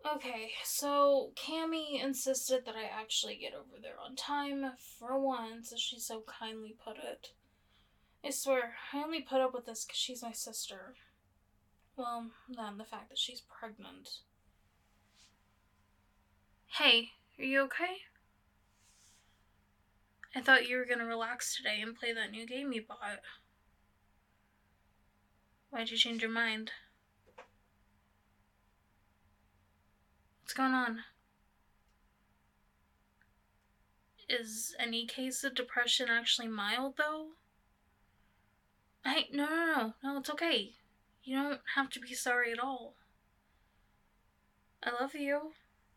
Okay, so Cammy insisted that I actually get over there on time for once, as she so kindly put it. I swear, I only put up with this because she's my sister. Well, then the fact that she's pregnant. Hey, are you okay? I thought you were gonna relax today and play that new game you bought. Why'd you change your mind? What's going on? Is any case of depression actually mild, though? Hey, no, it's okay. You don't have to be sorry at all. I love you.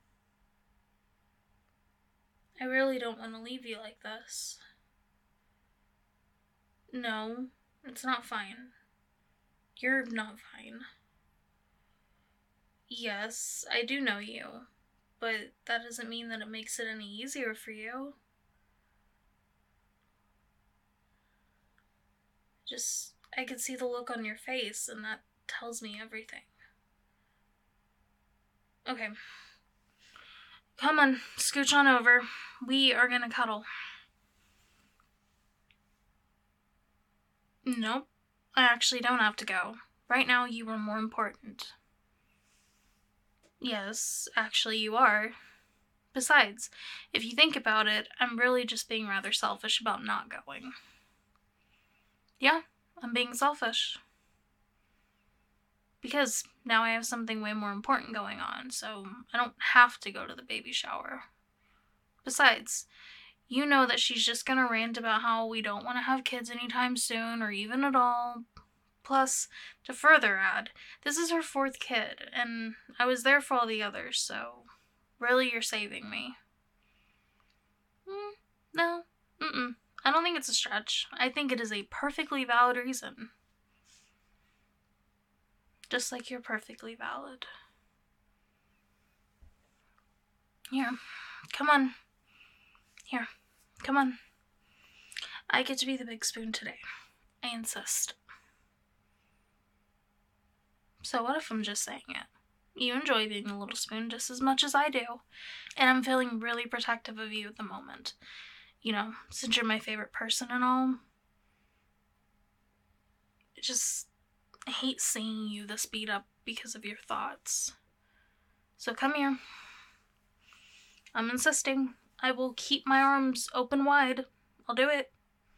I really don't want to leave you like this. No, it's not fine. You're not fine. Yes, I do know you, but that doesn't mean that it makes it any easier for you. Just, I could see the look on your face, and that tells me everything. Okay. Come on, scooch on over. We are gonna cuddle. Nope. I actually don't have to go. Right now, you are more important. Yes, actually, you are. Besides, if you think about it, I'm really just being rather selfish about not going. Yeah, I'm being selfish. Because now I have something way more important going on, so I don't have to go to the baby shower. Besides, you know that she's just gonna rant about how we don't want to have kids anytime soon or even at all. Plus, to further add, this is her fourth kid, and I was there for all the others, so really you're saving me. No, I don't think it's a stretch. I think it is a perfectly valid reason. Just like you're perfectly valid. Here, come on. Here, come on. I get to be the big spoon today. I insist. So what if I'm just saying it? You enjoy being the little spoon just as much as I do, and I'm feeling really protective of you at the moment. You know, since you're my favorite person and all. I hate seeing you this beat up because of your thoughts. So come here. I'm insisting. I will keep my arms open wide. I'll do it.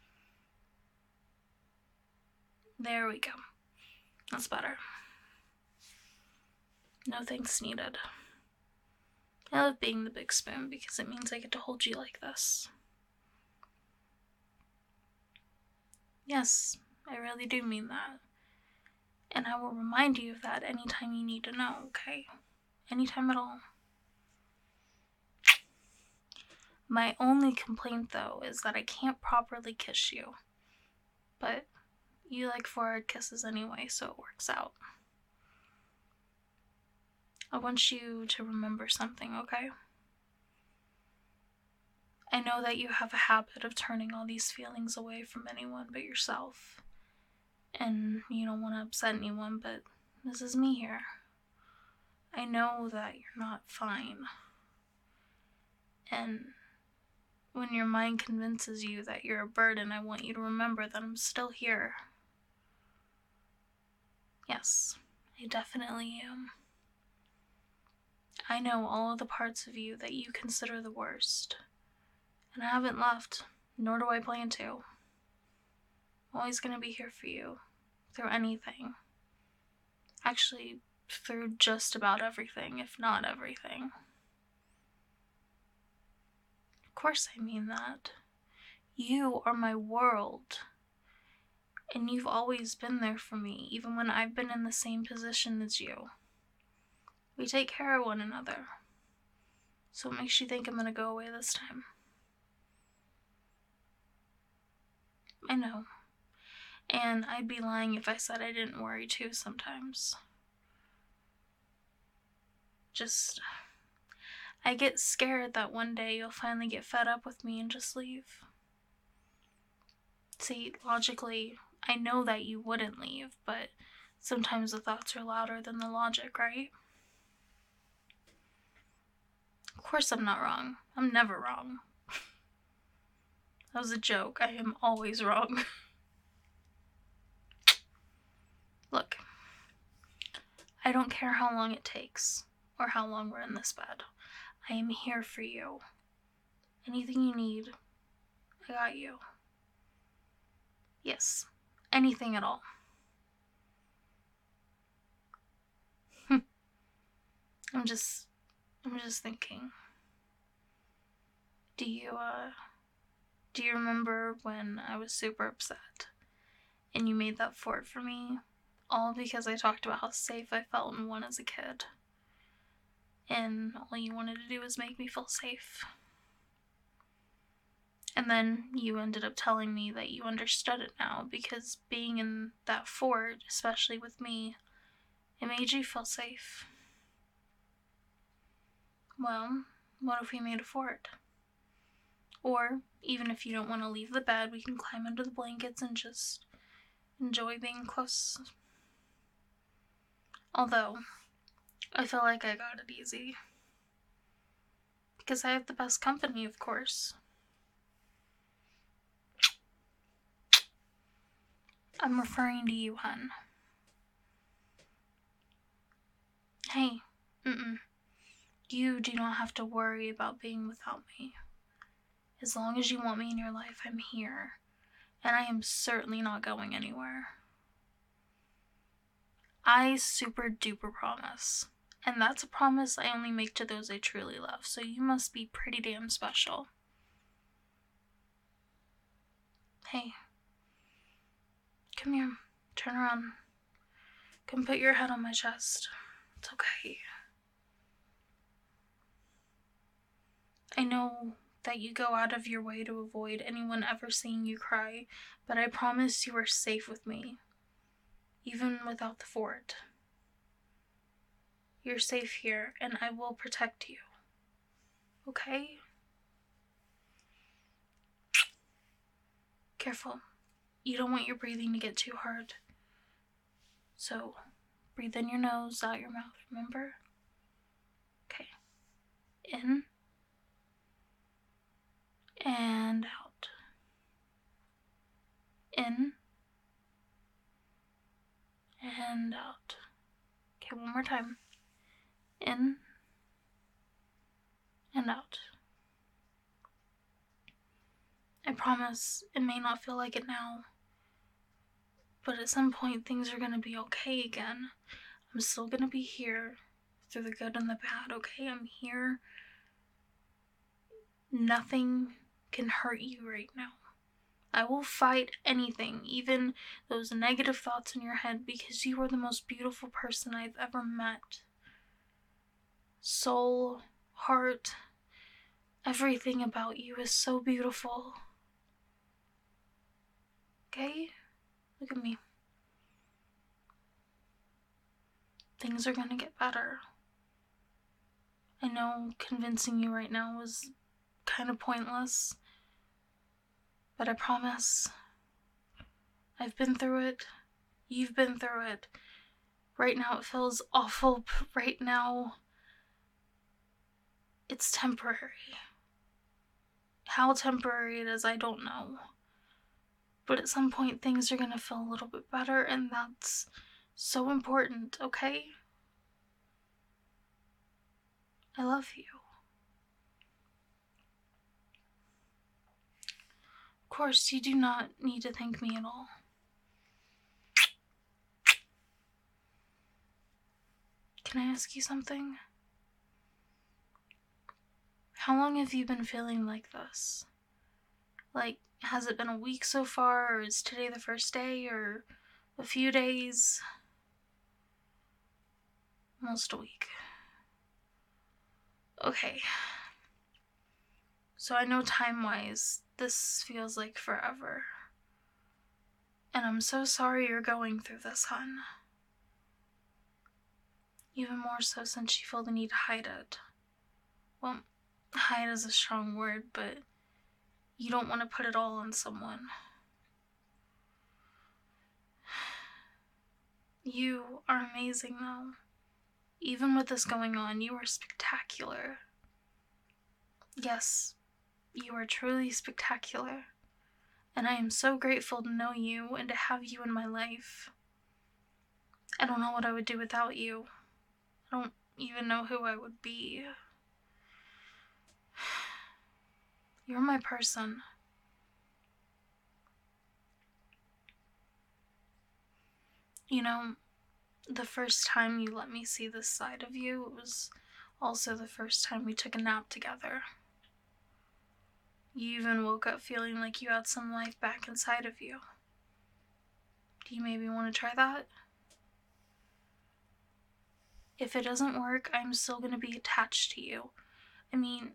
There we go. That's better. No thanks needed. I love being the big spoon because it means I get to hold you like this. Yes, I really do mean that. And I will remind you of that anytime you need to know, okay? Anytime at all. My only complaint, though, is that I can't properly kiss you. But you like forehead kisses anyway, so it works out. I want you to remember something, okay? I know that you have a habit of turning all these feelings away from anyone but yourself. And you don't want to upset anyone, but this is me here. I know that you're not fine. And when your mind convinces you that you're a burden, I want you to remember that I'm still here. Yes, I definitely am. I know all of the parts of you that you consider the worst. And I haven't left, nor do I plan to. I'm always gonna be here for you, through anything. Actually, through just about everything, if not everything. Of course I mean that. You are my world. And you've always been there for me, even when I've been in the same position as you. We take care of one another. So what makes you think I'm gonna go away this time? I know. And I'd be lying if I said I didn't worry too sometimes. I get scared that one day you'll finally get fed up with me and just leave. See, logically, I know that you wouldn't leave, but sometimes the thoughts are louder than the logic, right? Of course I'm not wrong. I'm never wrong. That was a joke. I am always wrong. Look, I don't care how long it takes or how long we're in this bed. I am here for you. Anything you need, I got you. Yes, anything at all. I'm just thinking. Do you remember when I was super upset and you made that fort for me? All because I talked about how safe I felt in one as a kid. And all you wanted to do was make me feel safe. And then you ended up telling me that you understood it now because being in that fort, especially with me, it made you feel safe. Well, what if we made a fort? Or, even if you don't want to leave the bed, we can climb under the blankets and just enjoy being close. Although, I feel like I got it easy. Because I have the best company, of course. I'm referring to you, hun. Hey, you do not have to worry about being without me. As long as you want me in your life, I'm here. And I am certainly not going anywhere. I super duper promise. And that's a promise I only make to those I truly love, so you must be pretty damn special. Hey. Come here. Turn around. Come put your head on my chest. It's okay. I know that you go out of your way to avoid anyone ever seeing you cry, but I promise you are safe with me, even without the fort. You're safe here, and I will protect you. Okay? Careful. You don't want your breathing to get too hard. So, breathe in your nose, out your mouth, remember? Okay. In. And out. In. And out. Okay, one more time. In. And out. I promise it may not feel like it now, but at some point things are gonna be okay again. I'm still gonna be here through the good and the bad, okay? I'm here. Nothing can hurt you right now. I will fight anything, even those negative thoughts in your head, because you are the most beautiful person I've ever met. Soul, heart, everything about you is so beautiful. Okay? Look at me. Things are gonna get better. I know convincing you right now was kind of pointless, but I promise. I've been through it. You've been through it. Right now it feels awful, but right now it's temporary. How temporary it is, I don't know. But at some point things are gonna feel a little bit better, and that's so important, okay? I love you. Of course, you do not need to thank me at all. Can I ask you something? How long have you been feeling like this? Like, has it been a week so far, or is today the first day, or a few days? Almost a week. Okay. So I know time-wise, this feels like forever. And I'm so sorry you're going through this, hon. Even more so since you feel the need to hide it. Well, hide is a strong word, but you don't want to put it all on someone. You are amazing, though. Even with this going on, you are spectacular. Yes, you are truly spectacular, and I am so grateful to know you and to have you in my life. I don't know what I would do without you. I don't even know who I would be. You're my person. You know, the first time you let me see this side of you, it was also the first time we took a nap together. You even woke up feeling like you had some life back inside of you. Do you maybe want to try that? If it doesn't work, I'm still going to be attached to you. I mean,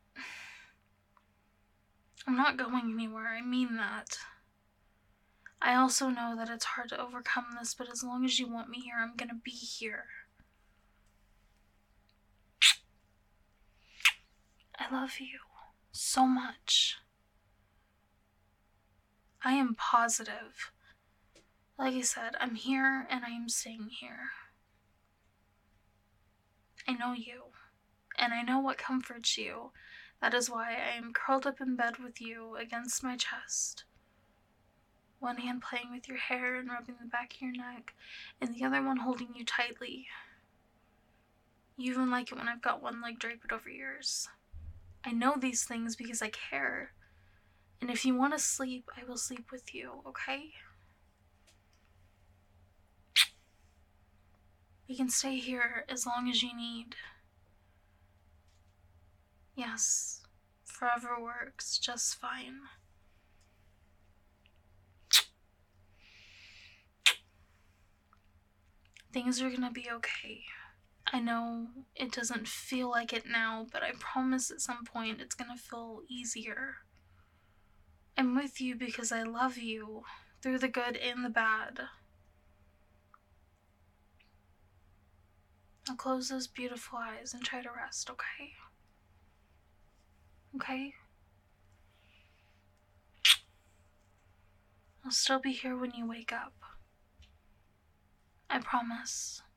I'm not going anywhere, I mean that. I also know that it's hard to overcome this, but as long as you want me here, I'm gonna be here. I love you so much. I am positive. Like I said, I'm here and I am staying here. I know you, and I know what comforts you. That is why I am curled up in bed with you against my chest. One hand playing with your hair and rubbing the back of your neck, and the other one holding you tightly. You even like it when I've got one leg draped over yours. I know these things because I care. And if you want to sleep, I will sleep with you, okay? We can stay here as long as you need. Yes, forever works just fine. Things are gonna be okay. I know it doesn't feel like it now, but I promise at some point it's gonna feel easier. I'm with you because I love you, through the good and the bad. Now close those beautiful eyes and try to rest, okay? Okay? I'll still be here when you wake up. I promise.